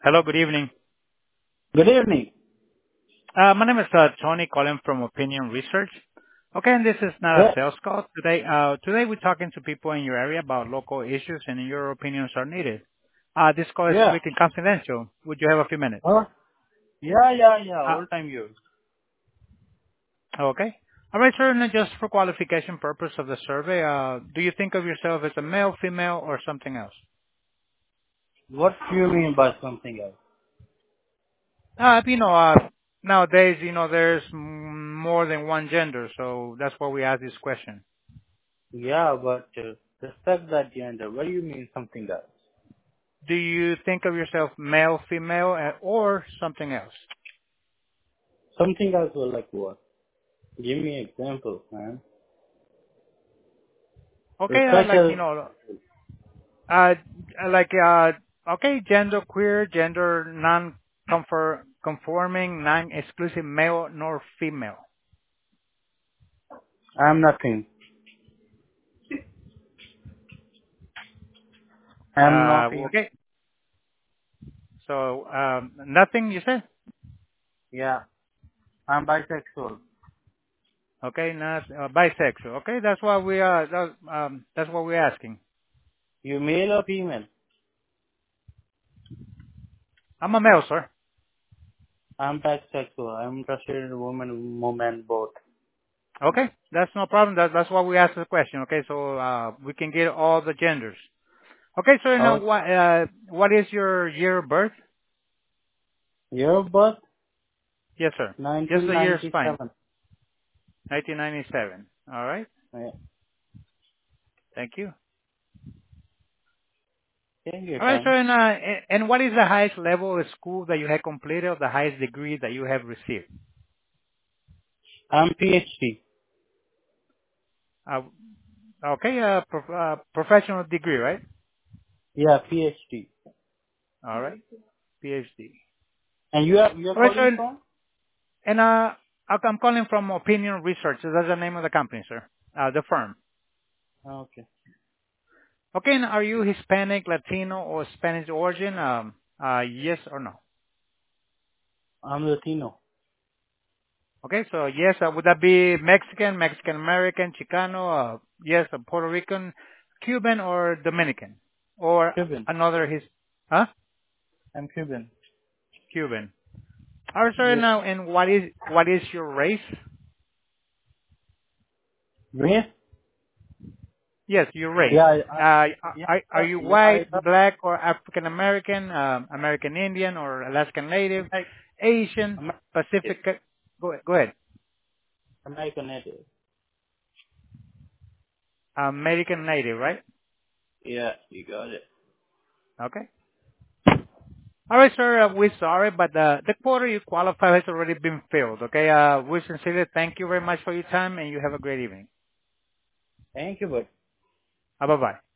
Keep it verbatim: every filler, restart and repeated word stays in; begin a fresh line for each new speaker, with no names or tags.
Hello, good evening.
Good evening.
Uh, my name is uh, Tony calling from Opinion Research. Okay, and this is not a
Yeah,
sales call today. Uh, today we're talking to people in your area about local issues and your opinions are needed. Uh, this call is
yeah.
strictly confidential. Would you have a few minutes?
Huh? Yeah, yeah, yeah.
Uh,
All time use.
okay. All right, sir, and just for qualification purpose of the survey, uh, do you think of yourself as a male, female, or something else?
What do you mean by something else?
Uh, you know, uh, nowadays, you know, there's m- more than one gender, so that's why we ask this question.
Yeah, but uh, respect that gender. What do you mean something else?
Do you think of yourself male, female, uh, or something else?
Something else will like what? Give me examples, man.
Okay, uh,
Refresh
like,
us.
you know, uh, like, uh, okay, gender queer, gender non-conforming, non-exclusive male nor female.
I'm nothing. I'm
Uh,
not. in-
okay, so, um, nothing you said?
Yeah, I'm bisexual.
Okay, not, uh, bisexual. Okay, that's why we are, that, um, that's what we're asking.
You male or female?
I'm a male, sir.
I'm bisexual. I'm interested in women, women, both.
Okay, that's no problem. That, that's why we asked the question. Okay, so, uh, we can get all the genders. Okay, so now
Oh,
what, uh, what is your year of birth?
your birth?
Yes, sir. Just the year is fine.
nineteen ninety-seven.
nineteen ninety-seven. All right.
Yeah.
Thank you.
Take your
All right, sir.
time.
And, uh, a- and what is the highest level of school that you have completed, or the highest degree that you have received?
I'm PhD.
Uh, okay, uh, prof- uh, professional degree, right?
Yeah, PhD.
All right. PhD.
And you are you are
All right,
calling
sir.
from?
And uh, I'm calling from Opinion Research. That's the name of the company, sir. Uh, the firm.
Okay.
Okay, and are you Hispanic, Latino, or Spanish origin? Um, uh, yes or no?
I'm Latino.
Okay, so yes, uh, would that be Mexican, Mexican American, Chicano, uh, yes, uh, Puerto Rican, Cuban, or Dominican, or
Cuban.
another his, huh?
I'm Cuban.
Cuban. All right, sir.
Yeah.
Now, and what is what is your race?
Race?
Yes, your race.
Yeah, I, I
Uh,
yeah,
are, are
I,
you
yeah, I
white,
have
black, or African American, um, American Indian, or Alaskan Native,
like
Asian,
American native.
Pacific? Go, go ahead.
American native.
American Native, right?
Yeah, you got it.
Okay. All right, sir. Uh, we're sorry, but uh, the quota you qualify has already been filled. Okay. Uh, we sincerely thank you very much for your time, and you have a great evening.
Thank you, but
Uh, bye bye.